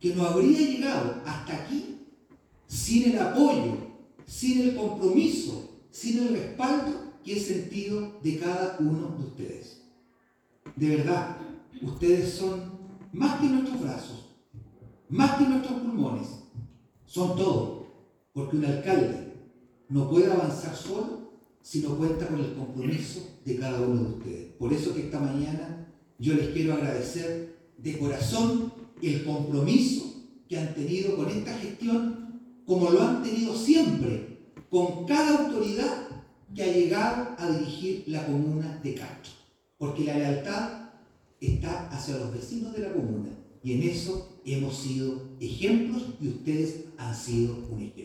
que no habría llegado hasta aquí sin el apoyo, sin el compromiso, sin el respaldo y el sentido de cada uno de ustedes. De verdad, ustedes son más que nuestros brazos, más que nuestros pulmones, son todo, porque un alcalde no puede avanzar solo si no cuenta con el compromiso de cada uno de ustedes. Por eso que esta mañana yo les quiero agradecer de corazón el compromiso que han tenido con esta gestión, como lo han tenido siempre, con cada autoridad que ha llegado a dirigir la comuna de Castro. Porque la lealtad está hacia los vecinos de la comuna y en eso hemos sido ejemplos y ustedes han sido un ejemplo.